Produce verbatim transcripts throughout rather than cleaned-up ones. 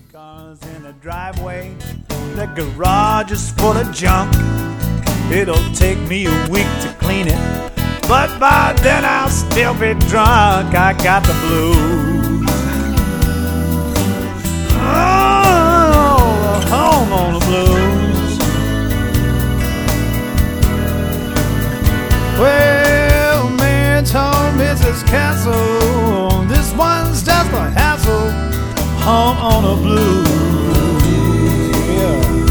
Cars in the driveway, the garage is full of junk. It'll take me a week to clean it, but by then I'll still be drunk. I got the blues. Oh, home on the blues. Well, man told Missus Castle, this one's just a hassle. Home on the blues. Yeah.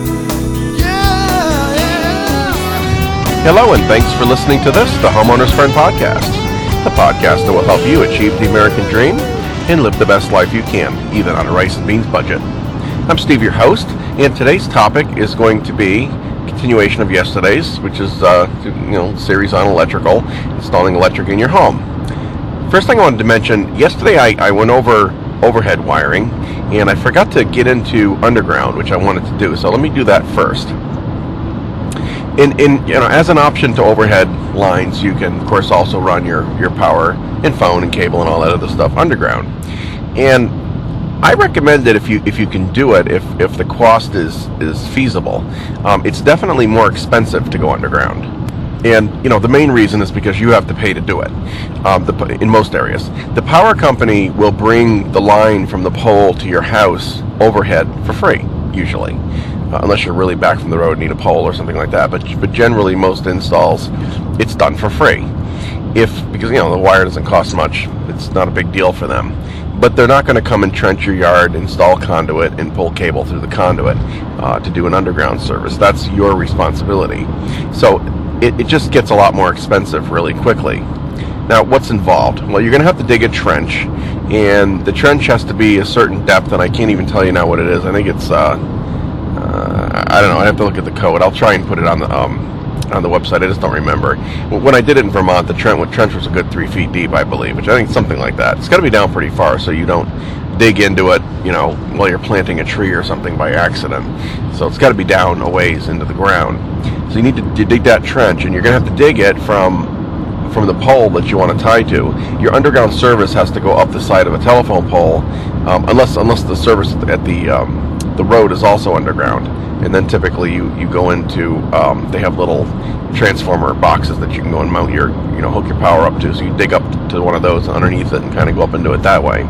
Yeah, yeah. Hello, and thanks for listening to this, the Homeowner's Friend Podcast, the podcast that will help you achieve the American dream and live the best life you can, even on a rice and beans budget. I'm Steve, your host, and today's topic is going to be a continuation of yesterday's, which is uh, you know, series on electrical, installing electric in your home. First thing I wanted to mention, yesterday I, I went over overhead wiring, and I forgot to get into underground, which I wanted to do. So let me do that first. In, in you know, as an option to overhead lines, you can, of course, also run your, your power and phone and cable and all that other stuff underground. And I recommend it if you if you can do it, if if the cost is is feasible. Um, it's definitely more expensive to go underground. And, you know, the main reason is because you have to pay to do it, um, the, in most areas. The power company will bring the line from the pole to your house overhead for free, usually. Uh, unless you're really back from the road and need a pole or something like that. But but generally, most installs, it's done for free. If, because, you know, the wire doesn't cost much, it's not a big deal for them. But they're not going to come and trench your yard, install conduit, and pull cable through the conduit uh, to do an underground service. That's your responsibility. So It, it just gets a lot more expensive really quickly. Now, what's involved? Well, you're going to have to dig a trench, and the trench has to be a certain depth, and I can't even tell you now what it is. I think it's, uh, uh, I don't know, I have to look at the code. I'll try and put it on the um, on the website. I just don't remember. When I did it in Vermont, the trench, trench was a good three feet deep, I believe, which I think is something like that. It's got to be down pretty far so you don't dig into it, you know, while you're planting a tree or something by accident. So it's got to be down a ways into the ground. So you need to dig that trench, and you're going to have to dig it from from the pole that you want to tie to. Your underground service has to go up the side of a telephone pole, um, unless unless the service at the um, the road is also underground. And then typically you, you go into, um, they have little transformer boxes that you can go and mount your, you know, hook your power up to. So you dig up to one of those underneath it and kind of go up into it that way.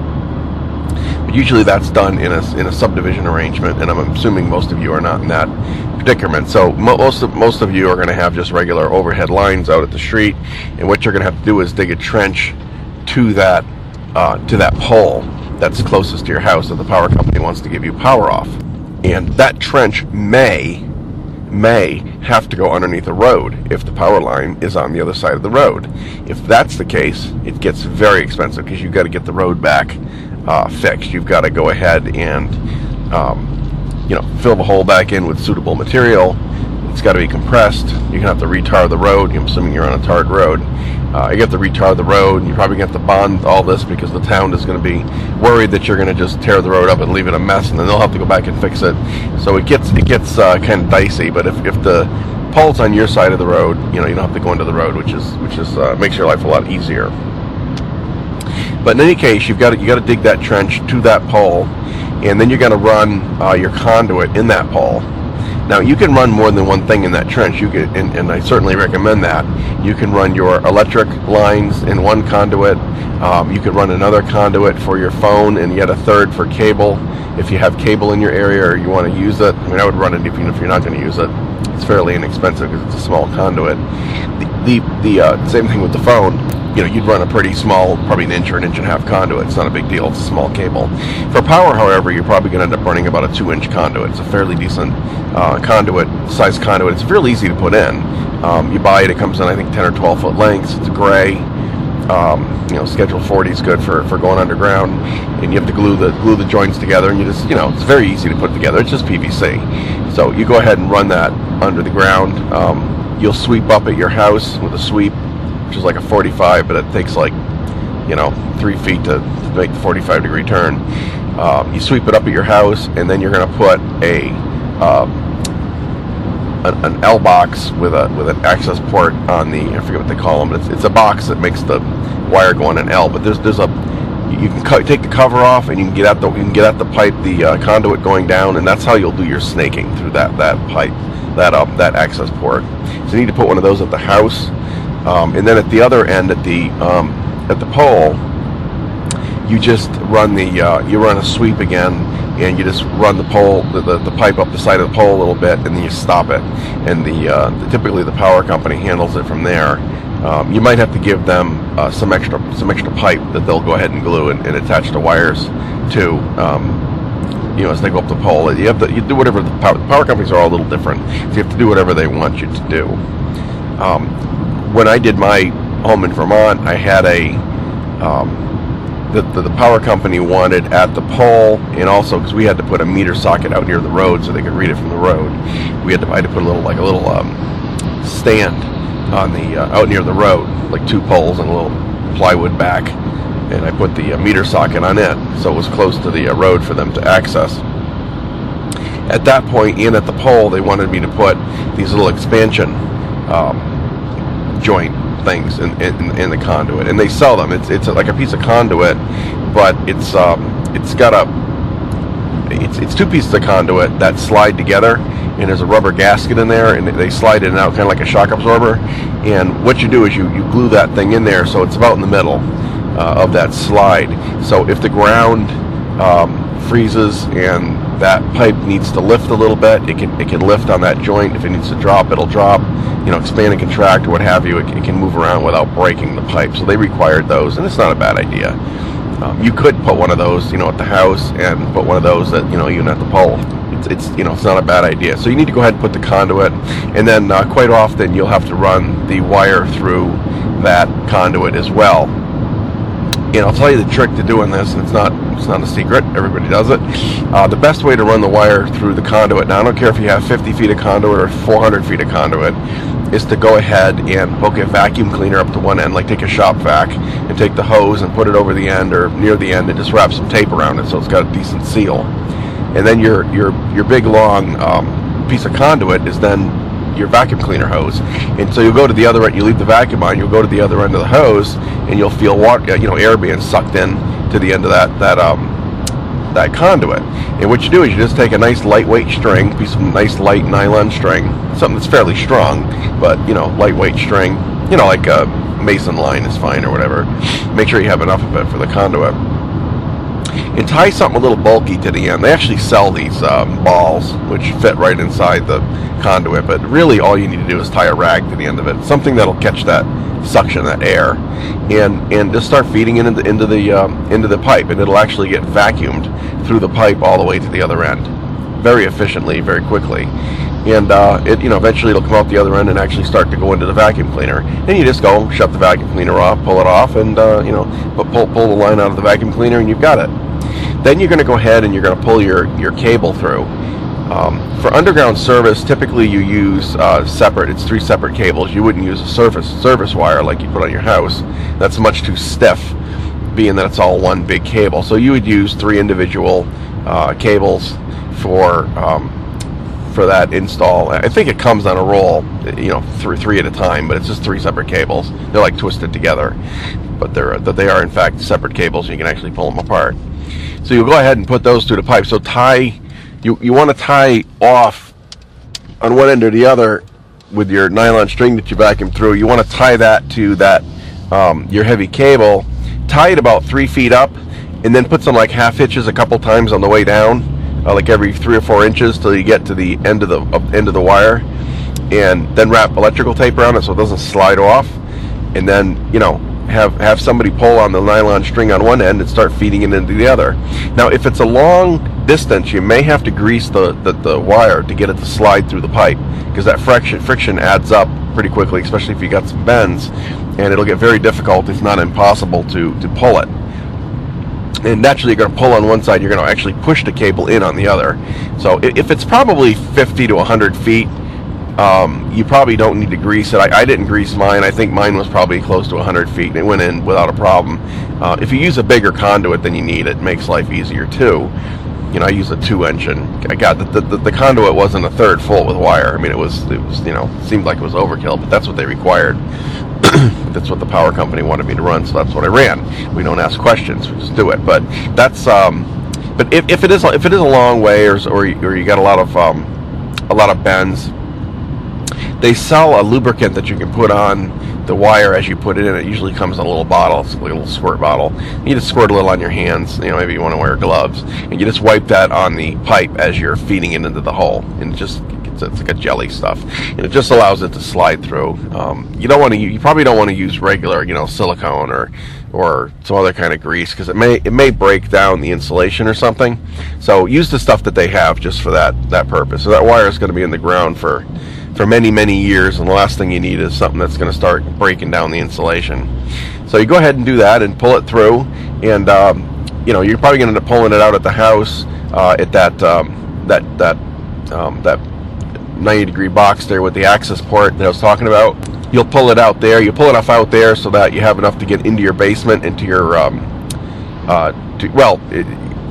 But usually that's done in a, in a subdivision arrangement, and I'm assuming most of you are not in that predicament. So most of, most of you are going to have just regular overhead lines out at the street, and what you're going to have to do is dig a trench to that uh, to that pole that's closest to your house that the power company wants to give you power off. And that trench may may have to go underneath a road if the power line is on the other side of the road. If that's the case, it gets very expensive because you've got to get the road back Uh, fixed. You've got to go ahead and um, you know, fill the hole back in with suitable material. It's got to be compressed. You're going to have to retar the road. I'm assuming you're on a tarred road. Uh, you have to retar the road, and you're probably going to have to bond all this because the town is going to be worried that you're going to just tear the road up and leave it a mess, and then they'll have to go back and fix it. So it gets it gets uh, kind of dicey. But if, if the pole's on your side of the road, you know, you don't have to go into the road, which is which is uh, makes your life a lot easier. But in any case, you've got to, you got to dig that trench to that pole, and then you're going to run uh, your conduit in that pole. Now, you can run more than one thing in that trench. You can, and, and I certainly recommend that. You can run your electric lines in one conduit. Um, you can run another conduit for your phone, and yet a third for cable. If you have cable in your area or you want to use it, I mean, I would run it even if you're not going to use it. It's fairly inexpensive because it's a small conduit. The the, the uh, same thing with the phone. You know, you'd run a pretty small, probably an inch or an inch and a half conduit. It's not a big deal. It's a small cable. For power, however, you're probably going to end up running about a two-inch conduit. It's a fairly decent uh, conduit, size conduit. It's real easy to put in. Um, you buy it. It comes in, I think, ten or twelve foot lengths. It's gray. Um, you know, Schedule forty is good for, for going underground, and you have to glue the glue the joints together. And you just, you know, it's very easy to put together. It's just P V C. So you go ahead and run that under the ground. Um, you'll sweep up at your house with a sweep, which is like a forty-five, but it takes like, you know, three feet to, to make the forty-five degree turn. Um, you sweep it up at your house, and then you're going to put a um, an, an L box with a with an access port on the, I forget what they call them, but it's, it's a box that makes the wire go on an L. But there's there's a you can cut, take the cover off, and you can get at the you can get at the pipe, the uh, conduit going down, and that's how you'll do your snaking through that that pipe, that um, that access port. So you need to put one of those at the house, um, and then at the other end, at the um, at the pole, you just run the uh, you run a sweep again, and you just run the pole, the, the, the pipe up the side of the pole a little bit, and then you stop it. And the, uh, the typically the power company handles it from there. Um, you might have to give them uh, some extra some extra pipe that they'll go ahead and glue and, and attach the wires to. Um, you know, as they go up the pole, you have to you do whatever the power, the power companies are all a little different. So you have to do whatever they want you to do. Um, when I did my home in Vermont, I had a um, The, the, the power company wanted at the pole, and also because we had to put a meter socket out near the road so they could read it from the road. We had to, I had to put a little like a little um, stand on the uh, out near the road, like two poles and a little plywood back, and I put the uh, meter socket on it so it was close to the uh, road for them to access. At that point, and at the pole, they wanted me to put these little expansion um, joint things in, in, in the conduit, and they sell them. It's it's like a piece of conduit, but it's um, it's got a it's it's two pieces of conduit that slide together, and there's a rubber gasket in there, and they slide in and out kind of like a shock absorber. And what you do is you, you glue that thing in there, so it's about in the middle uh, of that slide. So if the ground um, freezes and that pipe needs to lift a little bit, it can it can lift on that joint. If it needs to drop, it'll drop. You know, expand and contract or what have you. It, it can move around without breaking the pipe. So they required those, and it's not a bad idea. Um, you could put one of those, you know, at the house, and put one of those at, you know, even at the pole. It's, it's you know, it's not a bad idea. So you need to go ahead and put the conduit, and then uh, quite often you'll have to run the wire through that conduit as well. And I'll tell you the trick to doing this, and it's not it's not a secret, everybody does it. Uh, the best way to run the wire through the conduit, now I don't care if you have fifty feet of conduit or four hundred feet of conduit, is to go ahead and hook a vacuum cleaner up to one end, like take a shop vac, and take the hose and put it over the end or near the end and just wrap some tape around it so it's got a decent seal. And then your your your big long um, piece of conduit is then your vacuum cleaner hose. And so you'll go to the other end, you leave the vacuum on, you'll go to the other end of the hose, and you'll feel water, you know, air being sucked in to the end of that that um that conduit. And what you do is you just take a nice lightweight string, piece of nice light nylon string, something that's fairly strong, but you know, lightweight string, you know, like a mason line is fine or whatever. Make sure you have enough of it for the conduit. And tie something a little bulky to the end. They actually sell these um, balls which fit right inside the conduit, but really all you need to do is tie a rag to the end of it, something that'll catch that suction, that air, and and just start feeding it into, into the um, into the pipe, and it'll actually get vacuumed through the pipe all the way to the other end, very efficiently, very quickly. And uh, it you know eventually it'll come out the other end and actually start to go into the vacuum cleaner. Then you just go shut the vacuum cleaner off, pull it off, and uh, you know pull pull the line out of the vacuum cleaner, and you've got it. Then you're going to go ahead and you're going to pull your, your cable through. Um, for underground service, typically you use uh, separate, it's three separate cables. You wouldn't use a service, service wire like you put on your house. That's much too stiff, being that it's all one big cable. So you would use three individual uh, cables for um, for that install. I think it comes on a roll, you know, through three at a time, but it's just three separate cables. They're like twisted together, but they're that they are in fact separate cables. And you can actually pull them apart. So you'll go ahead and put those through the pipe. So tie, you, you want to tie off on one end or the other with your nylon string that you vacuum through. You want to tie that to that um, your heavy cable. Tie it about three feet up, and then put some like half hitches a couple times on the way down, uh, like every three or four inches till you get to the end of the uh, end of the wire, and then wrap electrical tape around it so it doesn't slide off, and then you know. Have have somebody pull on the nylon string on one end and start feeding it into the other. Now, if it's a long distance, you may have to grease the, the, the wire to get it to slide through the pipe, because that friction friction adds up pretty quickly, especially if you got some bends, and it'll get very difficult, if not impossible, to, to pull it. And naturally, you're going to pull on one side, you're going to actually push the cable in on the other. So if it's probably fifty to one hundred feet, Um, you probably don't need to grease it. I, I didn't grease mine. I think mine was probably close to one hundred feet, and it went in without a problem. Uh, if you use a bigger conduit than you need, it makes life easier too. You know, I use a two-engine. I got the, the the conduit wasn't a third full with wire. I mean, it was it was you know seemed like it was overkill, but that's what they required. that's what the power company wanted me to run, so that's what I ran. We don't ask questions, we just do it. But that's um, but if, if it is if it is a long way, or or you, or you got a lot of um, a lot of bends, they sell a lubricant that you can put on the wire as you put it in. It usually comes in a little bottle. It's like a little squirt bottle. You just squirt a little on your hands. You know, maybe you want to wear gloves, and you just wipe that on the pipe as you're feeding it into the hole, and it just it's, it's like a jelly stuff, and it just allows it to slide through. Um, you don't want to. You probably don't want to use regular, you know, silicone or or some other kind of grease, because it may it may break down the insulation or something. So use the stuff that they have just for that that purpose. So that wire is going to be in the ground for. for many, many years, and the last thing you need is something that's going to start breaking down the insulation. So you go ahead and do that and pull it through, and um, you know, you're probably going to end up pulling it out at the house uh, at that um, that that um, that ninety degree box there with the access port that I was talking about. You'll pull it out there. You pull it off out there so that you have enough to get into your basement, into your um, uh, to, well. It,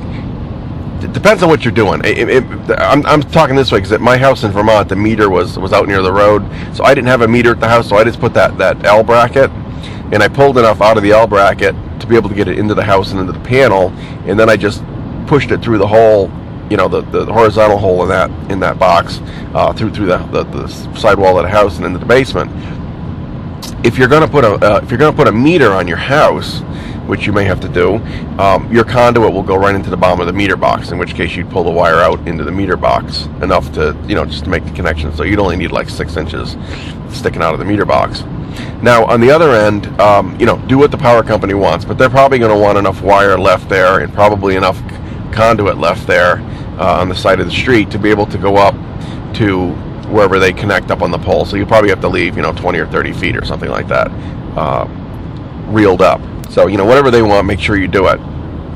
It depends on what you're doing. It, it, I'm, I'm talking this way because at my house in Vermont, the meter was, was out near the road, so I didn't have a meter at the house, so I just put that, that L bracket, and I pulled enough out of the L bracket to be able to get it into the house and into the panel, and then I just pushed it through the hole, you know, the, the horizontal hole in that in that box, uh, through through the, the, the sidewall of the house and into the basement. If you're gonna put a uh, if you're gonna put a meter on your house, which you may have to do, um, your conduit will go right into the bottom of the meter box, in which case you'd pull the wire out into the meter box enough to, you know, just to make the connection. So you'd only need like six inches sticking out of the meter box. Now, on the other end, um, you know, do what the power company wants, but they're probably going to want enough wire left there and probably enough conduit left there uh, on the side of the street to be able to go up to wherever they connect up on the pole. So you probably have to leave, you know, twenty or thirty feet or something like that, uh, reeled up. So, you know, whatever they want, make sure you do it.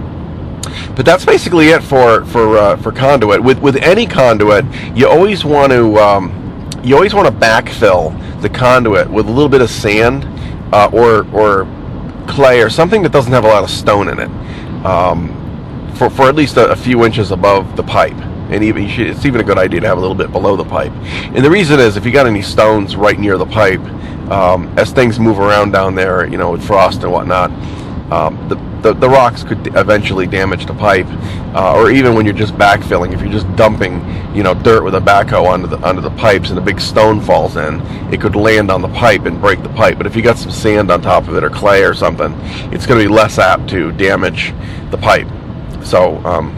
But that's basically it for for uh, for conduit. With with any conduit, you always want to um, you always want to backfill the conduit with a little bit of sand uh, or or clay or something that doesn't have a lot of stone in it, um, for for at least a, a few inches above the pipe. And even you should, it's even a good idea to have a little bit below the pipe. And the reason is, if you got any stones right near the pipe, um, as things move around down there, you know, with frost and whatnot, um, the, the the rocks could eventually damage the pipe. Uh, or even when you're just backfilling, if you're just dumping, you know, dirt with a backhoe onto the onto the pipes and a big stone falls in, it could land on the pipe and break the pipe. But if you got some sand on top of it or clay or something, it's going to be less apt to damage the pipe. So. Um,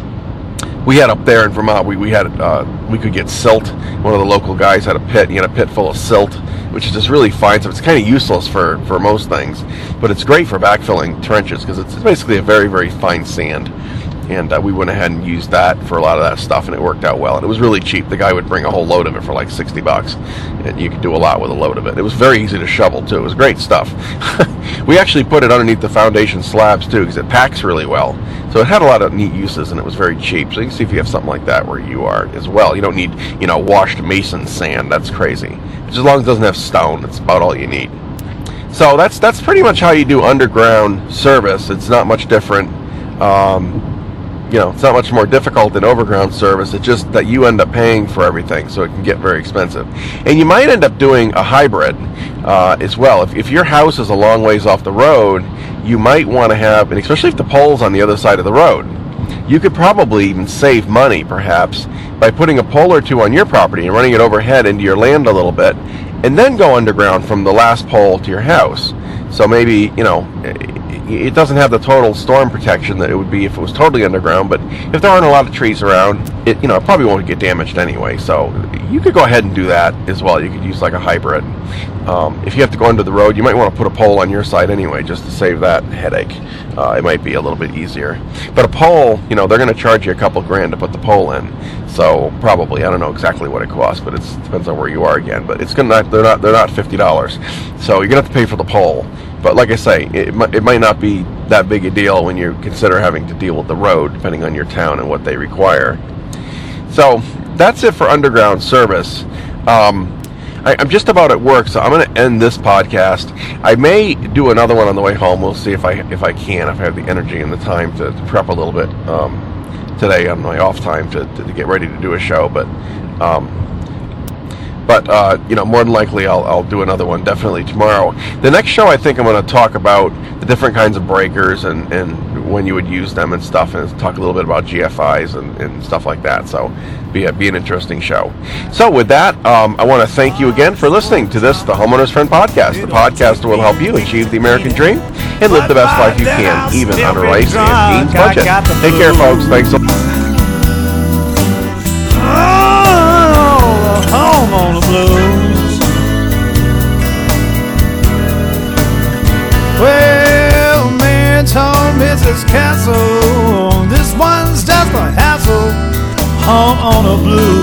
We had up there in Vermont, we, we had uh, we could get silt. One of the local guys had a pit. He had a pit full of silt, which is just really fine stuff. It's kind of useless for, for most things, but it's great for backfilling trenches because it's basically a very, very fine sand. And uh, we went ahead and used that for a lot of that stuff, and it worked out well. And it was really cheap. The guy would bring a whole load of it for like sixty bucks, and you could do a lot with a load of it. It was very easy to shovel, too. It was great stuff. We actually put it underneath the foundation slabs, too, because it packs really well. So it had a lot of neat uses, and it was very cheap. So you can see if you have something like that where you are as well. You don't need, you know, washed mason sand. That's crazy. Just as long as it doesn't have stone, that's about all you need. So that's that's pretty much how you do underground service. It's not much different. Um... You know, it's not much more difficult than overground service. It's just that you end up paying for everything, so it can get very expensive. And you might end up doing a hybrid uh, as well. If, if your house is a long ways off the road, you might want to have, and especially if the pole's on the other side of the road, you could probably even save money, perhaps, by putting a pole or two on your property and running it overhead into your land a little bit, and then go underground from the last pole to your house. So maybe, you know, it doesn't have the total storm protection that it would be if it was totally underground, but if there aren't a lot of trees around, it, you know, it probably won't get damaged anyway. So you could go ahead and do that as well. You could use like a hybrid. Um, if you have to go under the road, you might want to put a pole on your side anyway, just to save that headache. Uh, it might be a little bit easier. But a pole, you know, they're going to charge you a couple grand to put the pole in. So probably, I don't know exactly what it costs, but it depends on where you are again. But it's gonna they're not they're not fifty dollars. So you're gonna have to pay for the pole. But like I say, it might, it might not be that big a deal when you consider having to deal with the road, depending on your town and what they require. So that's it for underground service. Um, I, I'm just about at work, so I'm going to end this podcast. I may do another one on the way home. We'll see if I if I can, if I have the energy and the time to, to prep a little bit um, today on my off time to, to, to get ready to do a show. But um, But, uh, you know, more than likely I'll, I'll do another one definitely tomorrow. The next show, I think I'm going to talk about the different kinds of breakers and, and when you would use them and stuff, and talk a little bit about G F Is and, and stuff like that. So be, a, be an interesting show. So with that, um, I want to thank you again for listening to this, the Homeowner's Friend Podcast, the podcast that will help you achieve the American dream and live the best life you can, even on a rice and beans budget. Take care, folks. Thanks a lot. Homeowner blues. Well, man told Missus Castle, this one's just a hassle. Homeowner blues.